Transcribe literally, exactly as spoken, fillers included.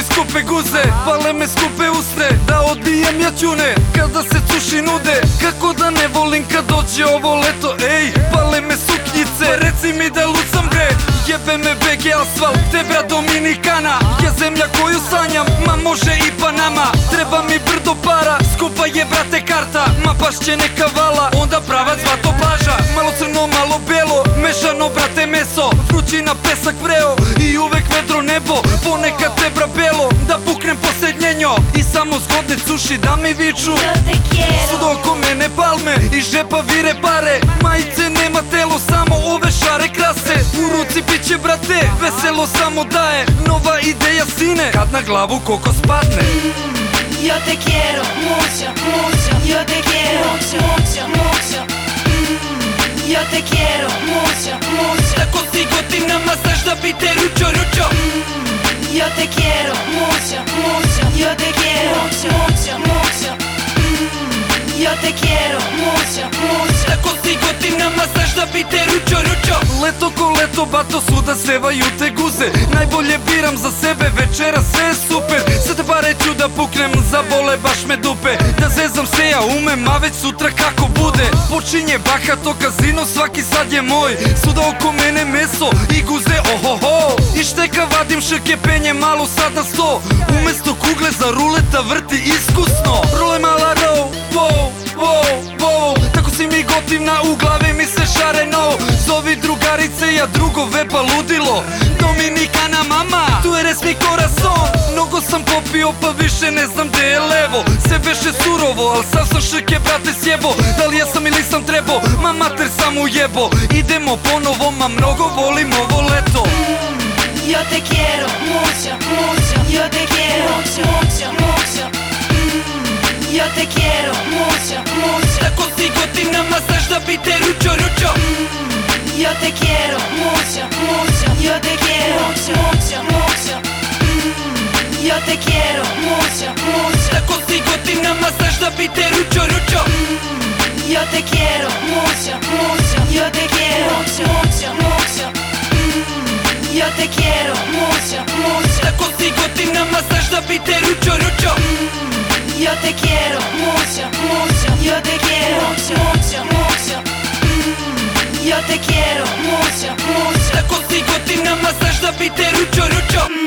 moj skupe guze, pale me skupe usne, da odbijem ja ćune kada se cuši nude. Kako da ne volim kad dođe ovo leto, ej, pale me suknjice, pa reci mi da lucam bre. Jebe me B G asfalt, tebra Dominikana, ja zemlja koju sanjam, ma može i Panama. Treba mi brdo para, skupa je brate karta, ma baš će neka vala, onda pravac zlato plaža. Malo crno, malo belo, mešano brate meso, vrućina, pesak, vreo i uvek vedro nebo. Ponekad tebra belo, da puknem posljednjenjo i samo zgodne cuši da mi viču. Sud oko mene palme, iz žepa vire pare, majice nema telo, samo ove šare krase. U ruci piće brate, veselo samo daje, nova ideja sine, kad na glavu koko spadne. Yo te quiero mucho, mucho. Yo te quiero mucho, mucho, mucho. Yo te quiero mucho, mucho. Tako si godinama znaš da bi te ručo, ručo. Yo te quiero mucho, mucho. Yo te quiero mucho, mucho, mucho. Yo te quiero mucho, mucho. Tako si godinama znaš da bi te ručo, ručo. Leto ko leto, bato svuda sevaju te guze, najbolje biram za sebe, večera sve je super. Sa te pare ću da puknem, zabole baš me dupe. Da zezam se ja umem, a već sutra kako bude. Počinje bahato kazino, svaki sad je moj. Svuda oko mene meso i guze, ohoho. I šteka vadim šrke, penje malo sad na sto. Umesto kugle za ruleta vrti iskusno. Role mala row, wow, wow, wow. Tako si mi gotivna, u glavi mi se šare no. Zovi drugarice, ja drugove pa ludilo. Dominikana mama, tu je res mi corazon. Mnogo sam popio pa više ne znam gde je levo. Sve veše surovo, al sav sam šrke brate sjebo. Da li ja sam ili sam trebo, ma mater sam ujebo. Idemo ponovo, ma mnogo volim ovo leto. Yo te quiero mucho, mucho. Yo te quiero mucho, mucho, mucho. Yo te quiero mucho, mucho. Tako si godinama znaš da bi te ručo, ručo. Yo te quiero mucho, mucho. Yo te quiero mucho, mucho, mucho. Yo te quiero mucho, mucho. Tako si godinama znaš da bi te ručo, ručo. Yo te quiero mucho, mucho. Yo te quiero mucho, mucho, mucho. Yo te quiero mucho, mucho. Tako si godinama znaš da bi te ručo, ručo. Yo te quiero mucho, mucho. Yo te quiero mucho, mucho, mucho. Yo te quiero mucho, mucho. Tako si godinama znaš da bi te ručo, ručo.